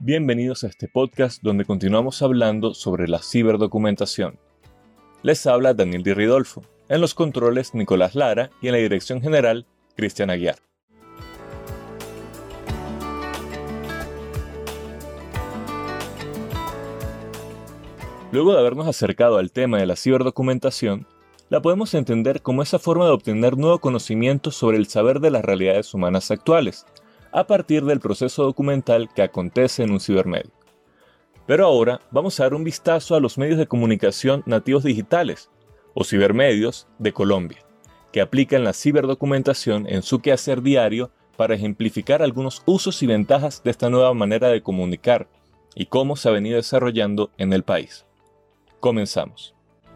Bienvenidos a este podcast donde continuamos hablando sobre la ciberdocumentación. Les habla Daniel Di Ridolfo, en los controles Nicolás Lara y en la dirección general Cristian Aguiar. Luego de habernos acercado al tema de la ciberdocumentación, la podemos entender como esa forma de obtener nuevo conocimiento sobre el saber de las realidades humanas actuales, a partir del proceso documental que acontece en un cibermedio. Pero ahora vamos a dar un vistazo a los medios de comunicación nativos digitales, o cibermedios, de Colombia, que aplican la ciberdocumentación en su quehacer diario para ejemplificar algunos usos y ventajas de esta nueva manera de comunicar y cómo se ha venido desarrollando en el país. Comenzamos.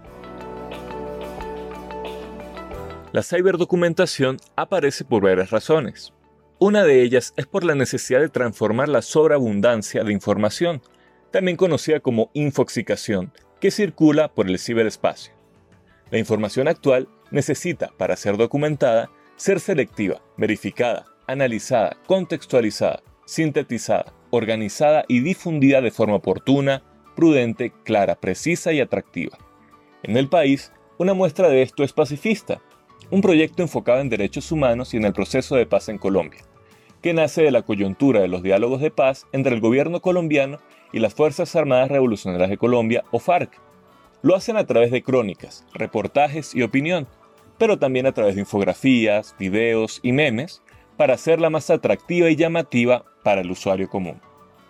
La ciberdocumentación aparece por varias razones. Una de ellas es por la necesidad de transformar la sobreabundancia de información, también conocida como infoxicación, que circula por el ciberespacio. La información actual necesita, para ser documentada, ser selectiva, verificada, analizada, contextualizada, sintetizada, organizada y difundida de forma oportuna, prudente, clara, precisa y atractiva. En el país, una muestra de esto es Pacifista, un proyecto enfocado en derechos humanos y en el proceso de paz en Colombia, que nace de la coyuntura de los diálogos de paz entre el gobierno colombiano y las Fuerzas Armadas Revolucionarias de Colombia, o FARC. Lo hacen a través de crónicas, reportajes y opinión, pero también a través de infografías, videos y memes, para hacerla más atractiva y llamativa para el usuario común.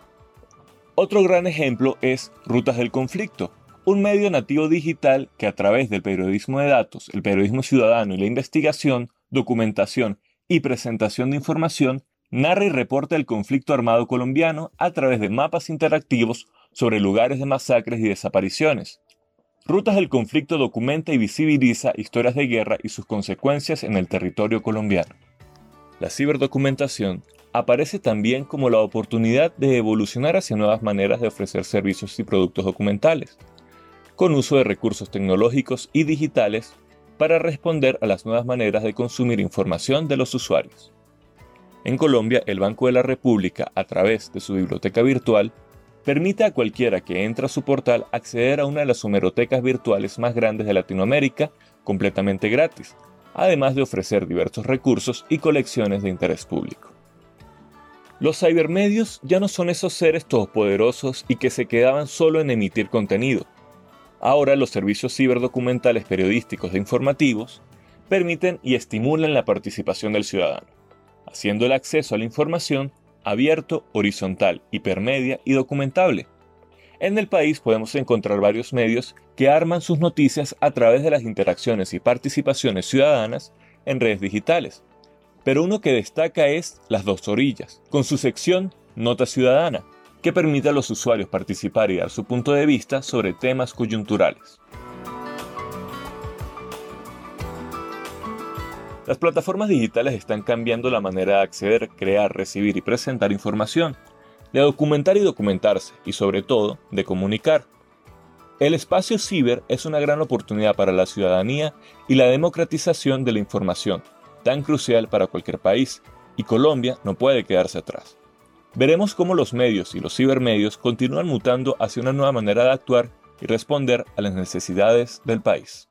Otro gran ejemplo es Rutas del Conflicto, un medio nativo digital que a través del periodismo de datos, el periodismo ciudadano y la investigación, documentación y presentación de información, narra y reporta el conflicto armado colombiano a través de mapas interactivos sobre lugares de masacres y desapariciones. Rutas del Conflicto documenta y visibiliza historias de guerra y sus consecuencias en el territorio colombiano. La ciberdocumentación aparece también como la oportunidad de evolucionar hacia nuevas maneras de ofrecer servicios y productos documentales, con uso de recursos tecnológicos y digitales para responder a las nuevas maneras de consumir información de los usuarios. En Colombia, el Banco de la República, a través de su biblioteca virtual, permite a cualquiera que entre a su portal acceder a una de las hemerotecas virtuales más grandes de Latinoamérica, completamente gratis, además de ofrecer diversos recursos y colecciones de interés público. Los cibermedios ya no son esos seres todopoderosos y que se quedaban solo en emitir contenido. Ahora los servicios ciberdocumentales periodísticos e informativos permiten y estimulan la participación del ciudadano, haciendo el acceso a la información abierto, horizontal, hipermedia y documentable. En el país podemos encontrar varios medios que arman sus noticias a través de las interacciones y participaciones ciudadanas en redes digitales. Pero uno que destaca es Las Dos Orillas, con su sección Nota Ciudadana, que permite a los usuarios participar y dar su punto de vista sobre temas coyunturales. Las plataformas digitales están cambiando la manera de acceder, crear, recibir y presentar información, de documentar y documentarse, y sobre todo, de comunicar. El espacio ciber es una gran oportunidad para la ciudadanía y la democratización de la información, tan crucial para cualquier país, y Colombia no puede quedarse atrás. Veremos cómo los medios y los cibermedios continúan mutando hacia una nueva manera de actuar y responder a las necesidades del país.